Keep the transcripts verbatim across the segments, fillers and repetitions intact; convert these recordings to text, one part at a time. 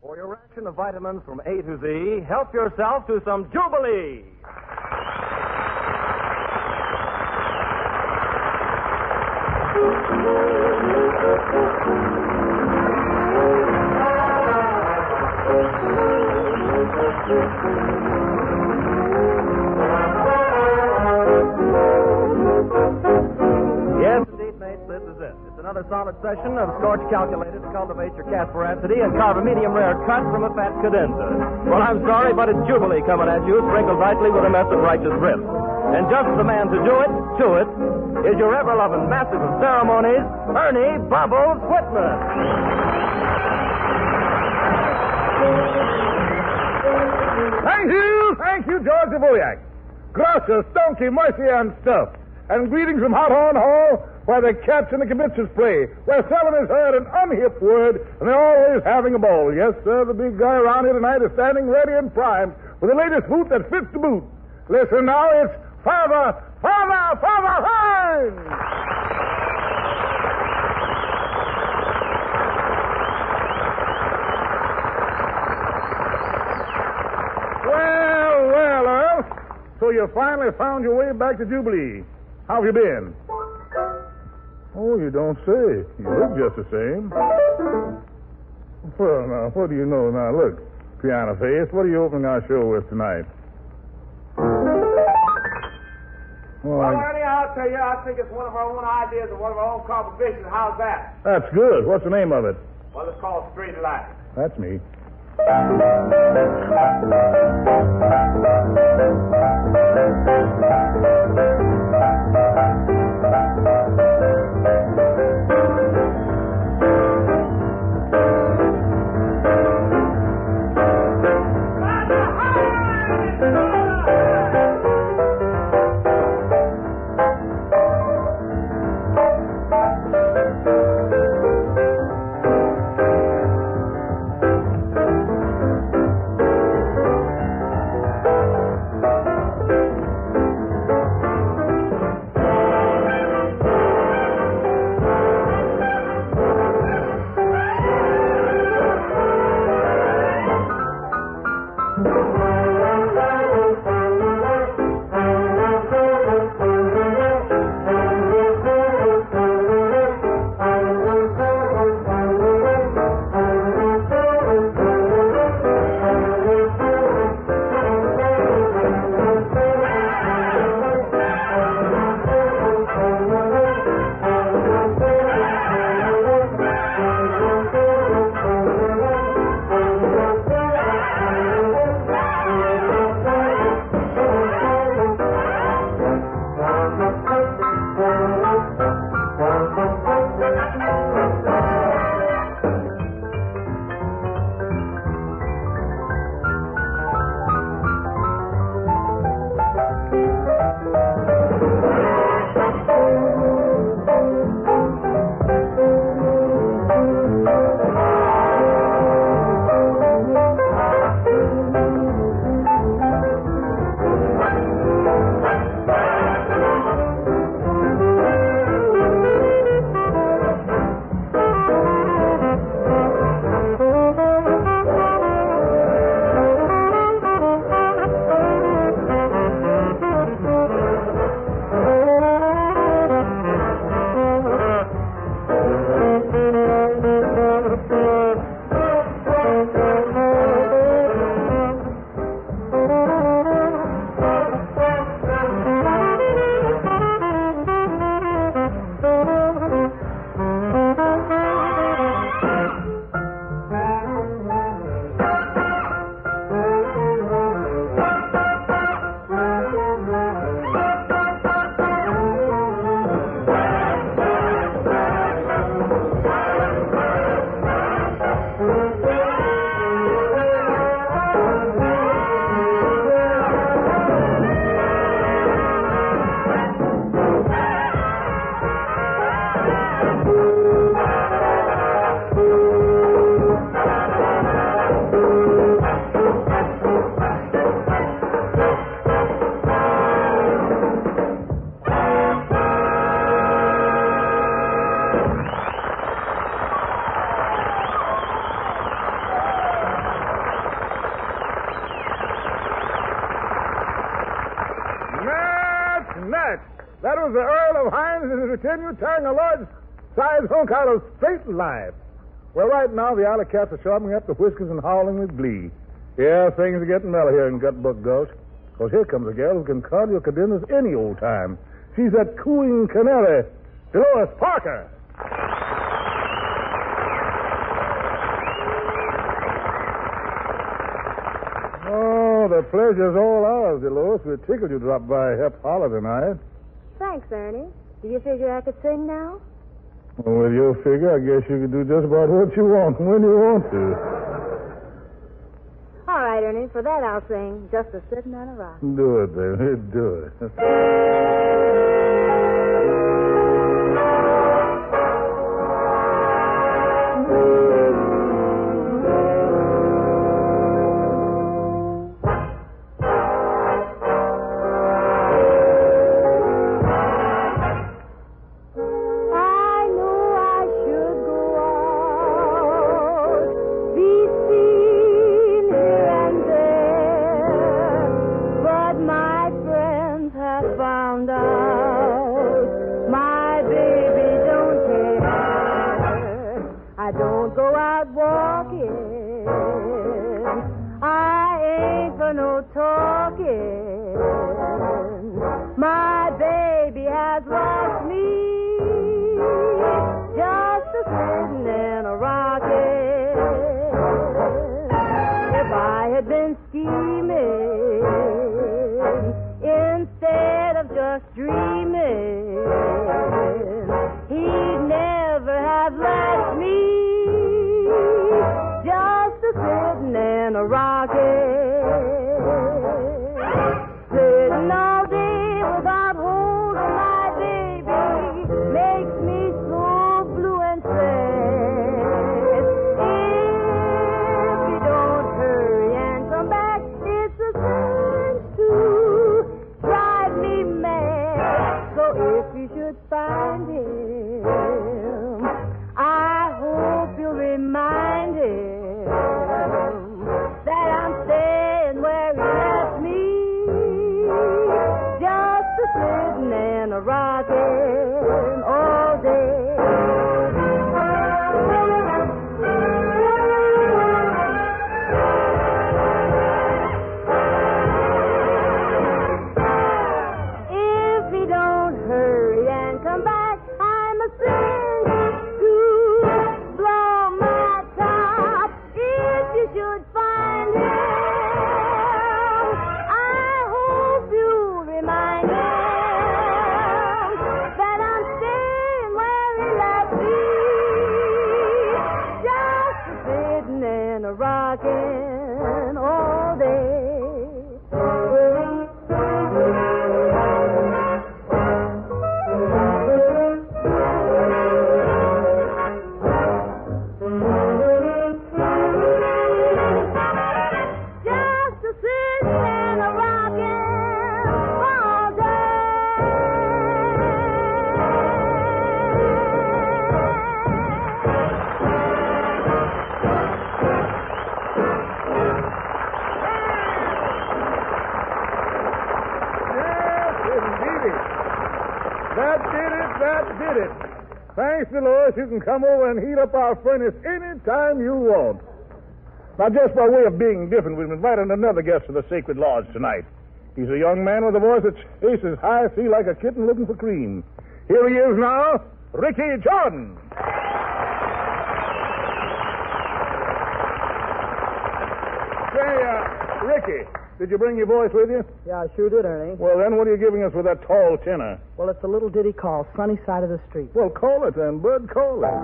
For your ration of vitamins from A to Z, help yourself to some Jubilee. Yes, indeed, mates, this is it. It's another solid session of scorch calculated to cultivate your casperacity and carve a medium rare cut from a fat cadenza. Well, I'm sorry, but it's Jubilee coming at you, sprinkled lightly with a mess of righteous grip. And just the man to do it, to it, is your ever-loving master of ceremonies, Ernie Bubbles Whitman. Thank you, thank you, George Zavoyak. Gracias, donkey, mercy, and stuff. And greetings from Hot Horn Hall, where the cats and the kibitzers play, where selling is heard an unhip word, and they're always having a ball. Yes, sir, the big guy around here tonight is standing ready and primed with the latest boot that fits the boot. Listen now, it's Father, Father, Father Hearn! Well, well, Earl. So you finally found your way back to Jubilee. How have you been? Oh, you don't say. You look just the same. Well, now, what do you know? Now, look, piano face, what are you opening our show with tonight? Well, well I... Ernie, I'll tell you, I think it's one of our own ideas of one of our own compositions. How's that? That's good. What's the name of it? Well, it's called Straight Line. That's me. That was the Earl of Hines and his retinue tearing a large-sized hunk out of straight life. Well, right now, the alley cats are sharpening up the whiskers and howling with glee. Yeah, things are getting mellow here in Gutbuck Gulch. Because here comes a girl who can cardio cadenas any old time. She's that cooing canary, Dolores Parker. Oh, the pleasure's all ours, Dolores. We're tickled you dropped by Hep Holler tonight. Thanks, Ernie. Do you figure I could sing now? Well, with your figure, I guess you can do just about what you want when you want to. All right, Ernie. For that, I'll sing Just a Sitting on a Rock. Do it, baby. Do it. Thanks, Dolores. You can come over and heat up our furnace any time you want. Now, just by way of being different, we've invited another guest to the Sacred Lodge tonight. He's a young man with a voice that chases high sea like a kitten looking for cream. Here he is now, Ricky Jordan. Say, uh, Ricky, did you bring your voice with you? Yeah, I sure did, Ernie. Well, then, what are you giving us with that tall tenor? Well, it's a little ditty called Sunny Side of the Street. Well, call it then, Bud. Call it.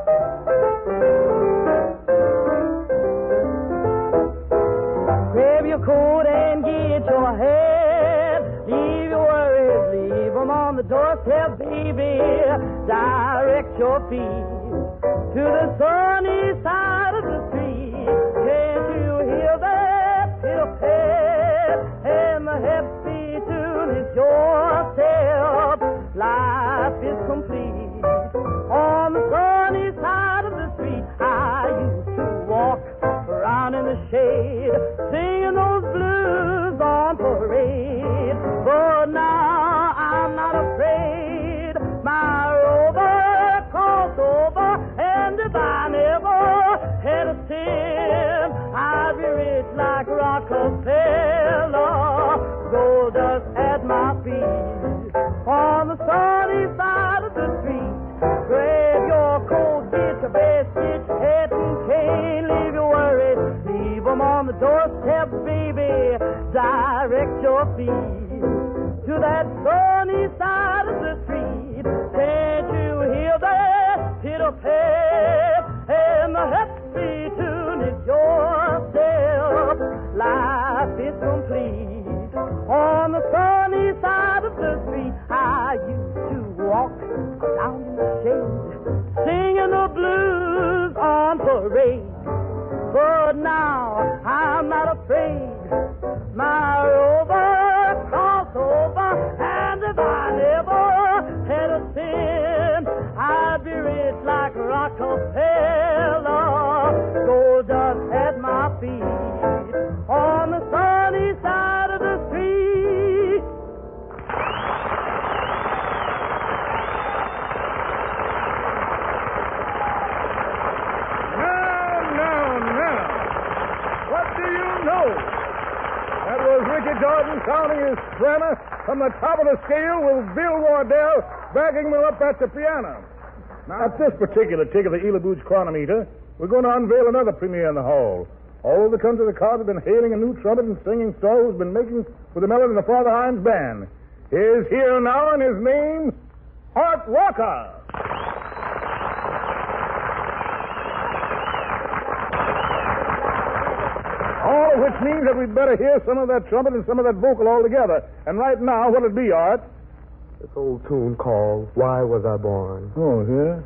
Grab your coat and get your hat. Leave your worries, leave them on the doorstep, baby. Direct your feet to the sunny side of the street. Can't you hear that pitter-pat? And the happy tune is yourself. Life is complete. On the sunny side of the street, I used to walk around in the shade, singing those blues on parade. But now I'm not afraid. doorstep, baby. Direct your feet to that sunny side of the street. Can't you hear that pitter-pat and the happy tune is yourself? Life is complete on the sunny side of the street. I used to walk down in the shade, singing the blues on parade. But now I'm not afraid. My rover cross over, and if I never had a sin, I'd be rich like Rockefeller. Gold dust at my feet on the sunny side of the street. Now, now, now. What do you know? That was Ricky Jordan sounding his soprano from the top of the scale with Bill Wardell backing him up at the piano. Now, at this particular tick of the Ela Booge chronometer, we're going to unveil another premiere in the hall. All over the country, the crowd have been hailing a new trumpet and singing star who's been making with the melody in the Father Hines Band. He's here now, and his name, Art Walker. All of which means that we'd better hear some of that trumpet and some of that vocal all together. And right now, what'll it be, Art? This old tune called Why Was I Born? Oh, yeah?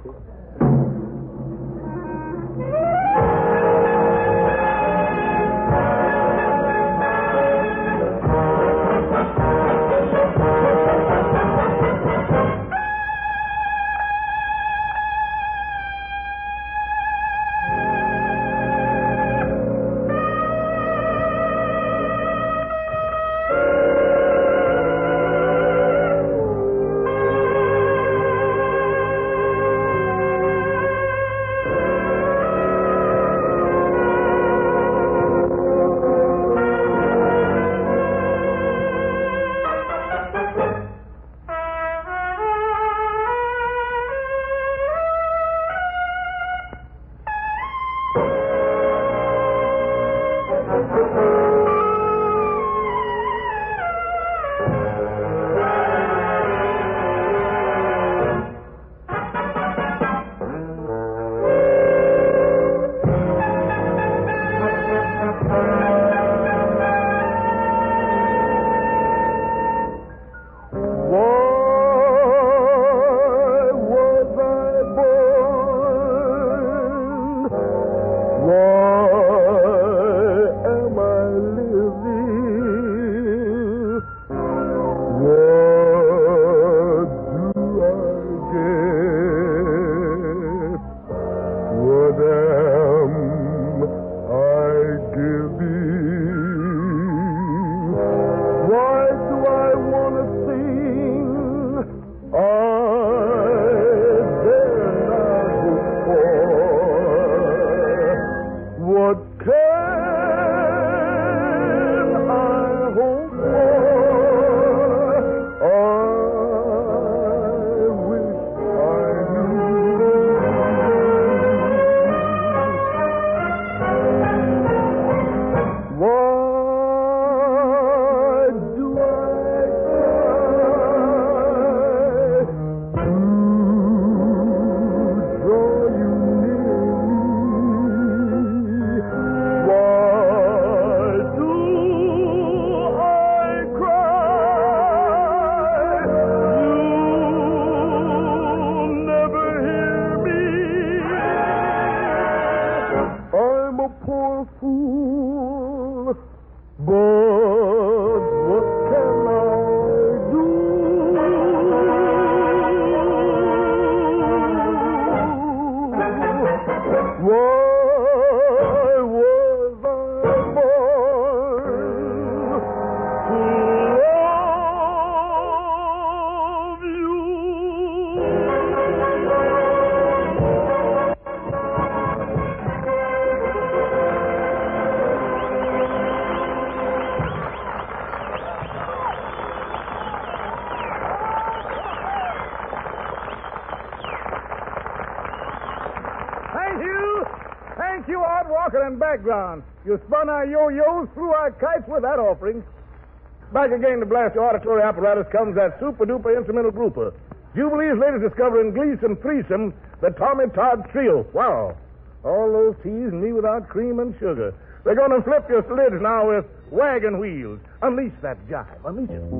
background. You spun our yo-yos, threw our kites with that offering. Back again to blast your auditory apparatus comes that super-duper instrumental grouper. Jubilee's latest discovery in Gleason threesome, the Tommy Todd Trio. Wow. All those teas and me without cream and sugar. They're going to flip your slids now with wagon wheels. Unleash that jive. Unleash it.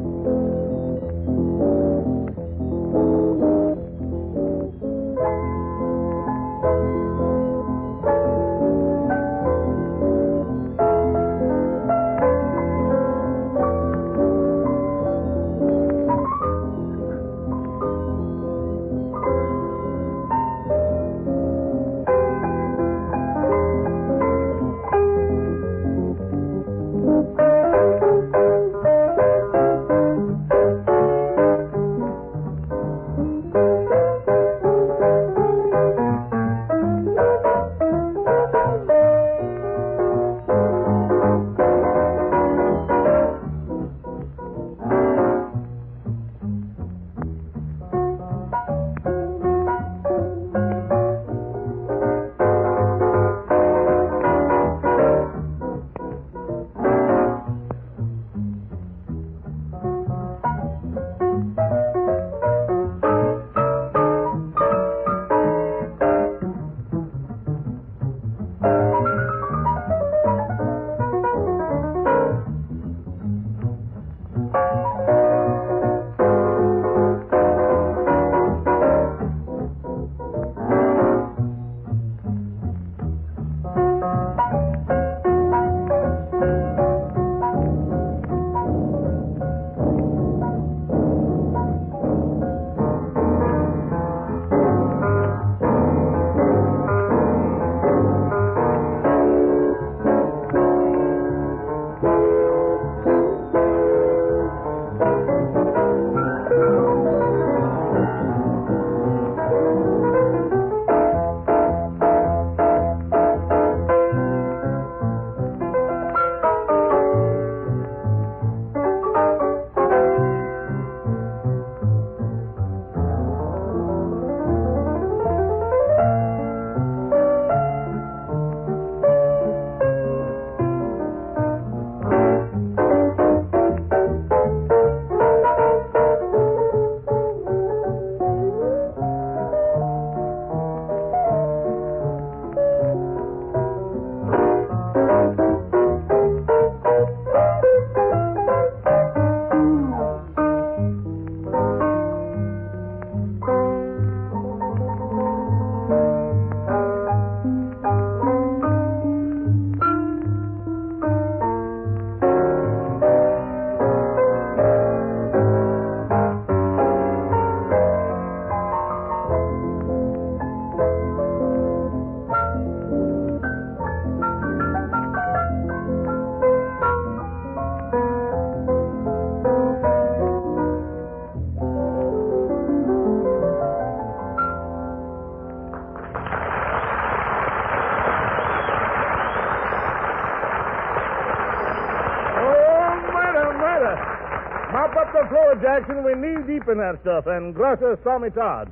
Mop up the floor, Jackson. We're knee-deep in that stuff. And gracias, Tommy Todd.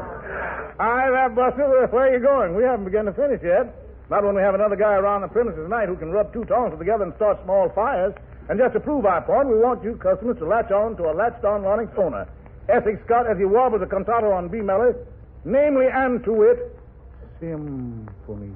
Aye, that Buster. Where are you going? We haven't begun to finish yet. Not when we have another guy around the premises tonight who can rub two tongs together and start small fires. And just to prove our point, we want you customers to latch on to a latched-on Ronix owner. Essex Scott as he warbles a cantata on B melody, namely and to it, Symphony.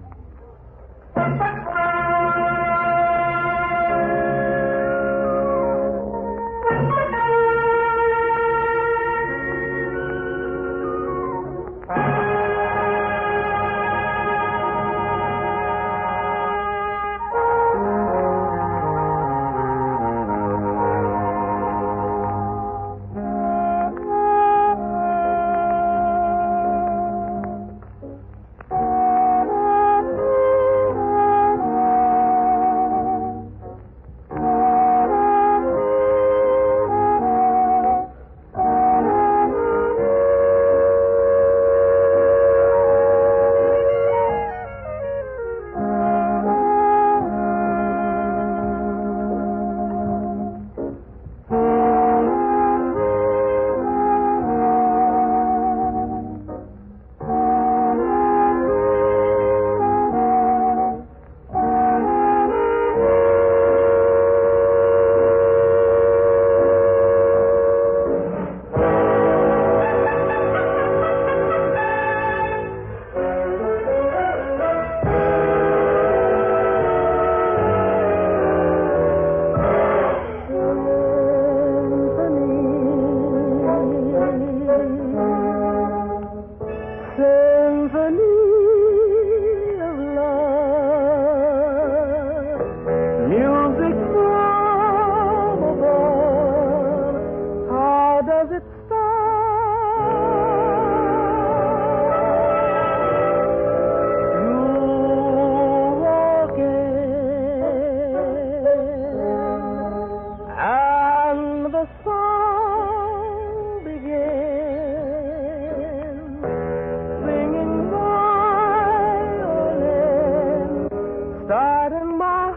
heart and my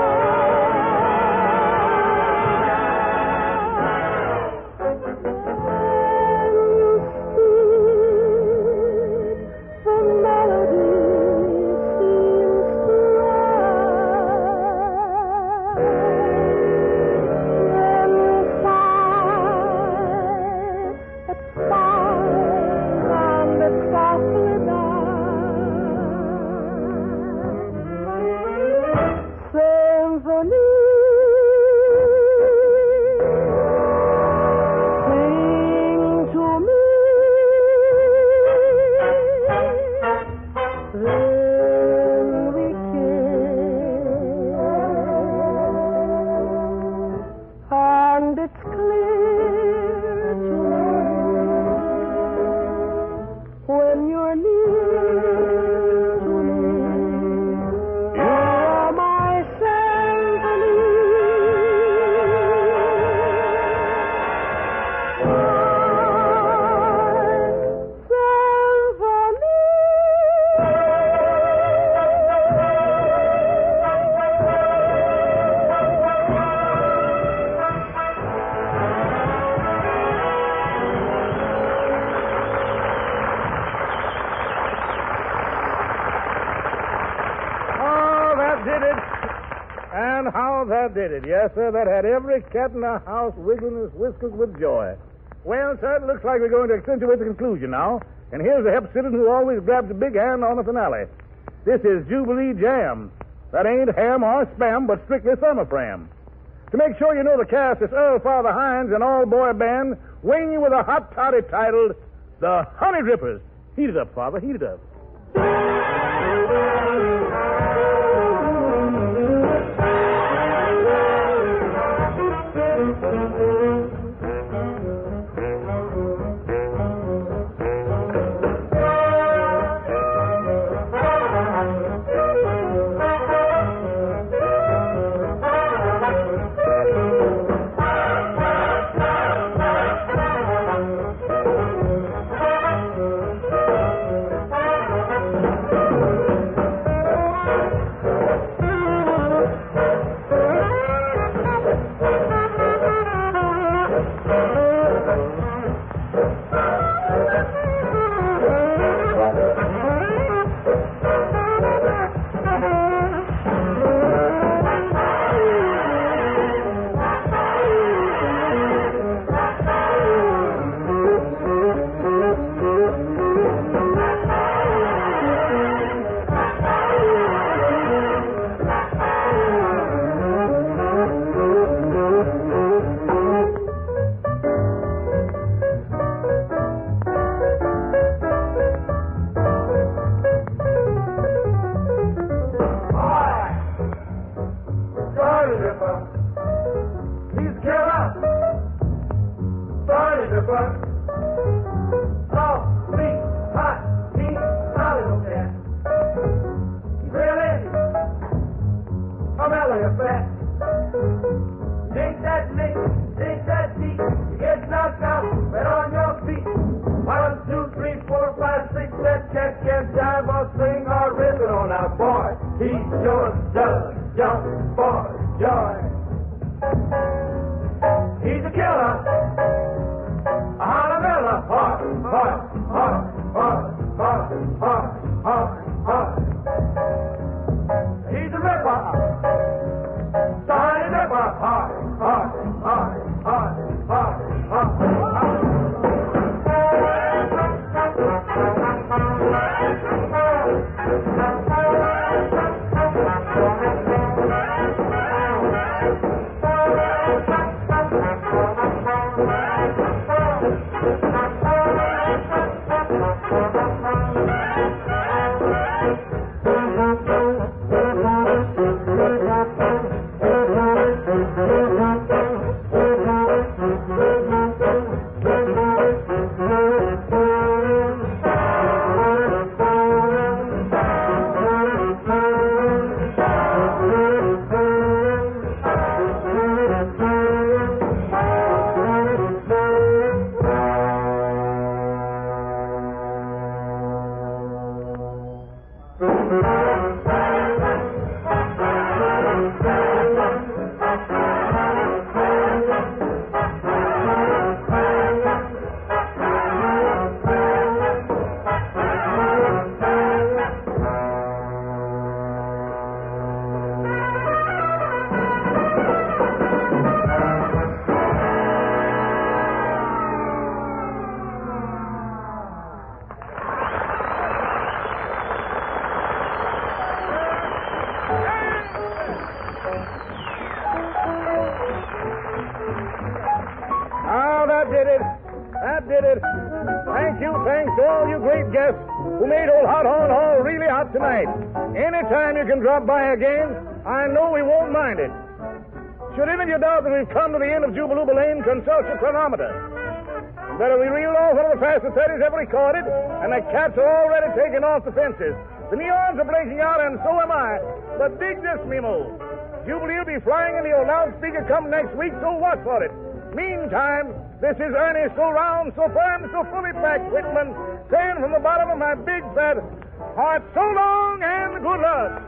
did it. Yes, sir, that had every cat in the house wiggling his whiskers with joy. Well, sir, it looks like we're going to accentuate the conclusion now. And here's the hep citizen who always grabs a big hand on the finale. This is Jubilee Jam. That ain't ham or spam, but strictly thermopram. To make sure you know the cast, it's Earl Father Hines and all-boy band winging you with a hot toddy titled The Honey Drippers. Heat it up, Father, heat it up. I did it. Thank you, thanks to all you great guests who made old Hot Horn Hall really hot tonight. Anytime you can drop by again, I know we won't mind it. Should any of you doubt that we've come to the end of Jubiluba Lane, consult your chronometer. Better we reeled off one of the fastest thirties ever recorded, and the cats are already taking off the fences. The neons are breaking out, and so am I. But dig this, Mimo. Jubilee will be flying into your loudspeaker come next week, so watch for it. Meantime, this is Ernie, so round, so firm, so fully packed, Whitman, saying from the bottom of my big fat heart, so long and good luck.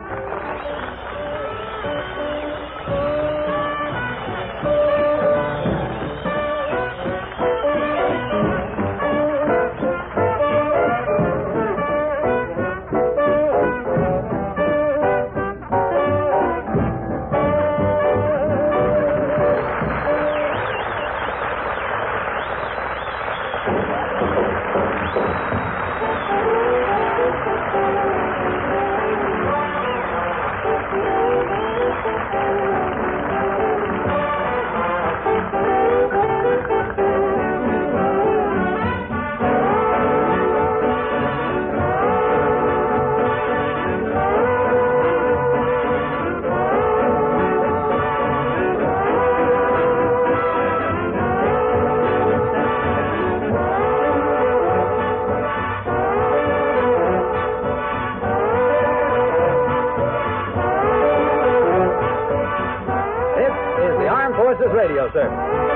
Radio, sir.